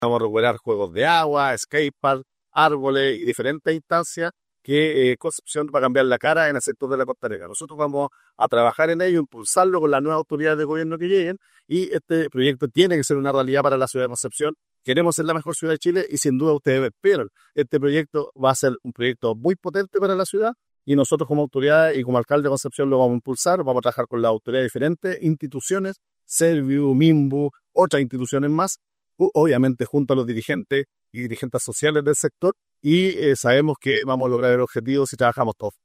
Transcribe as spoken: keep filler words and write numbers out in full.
Vamos a recuperar juegos de agua, skatepark, árboles y diferentes instancias que eh, Concepción va a cambiar la cara en el sector de la costanera. Nosotros vamos a trabajar en ello, impulsarlo con las nuevas autoridades de gobierno que lleguen y este proyecto tiene que ser una realidad para la ciudad de Concepción. Queremos ser la mejor ciudad de Chile y sin duda ustedes vieron, este proyecto va a ser un proyecto muy potente para la ciudad y nosotros como autoridades y como alcalde de Concepción lo vamos a impulsar, vamos a trabajar con las autoridades de diferentes instituciones, Serviu, Mimbu, otras instituciones más, obviamente junto a los dirigentes y dirigentes sociales del sector, y eh, sabemos que vamos a lograr el objetivo si trabajamos todos.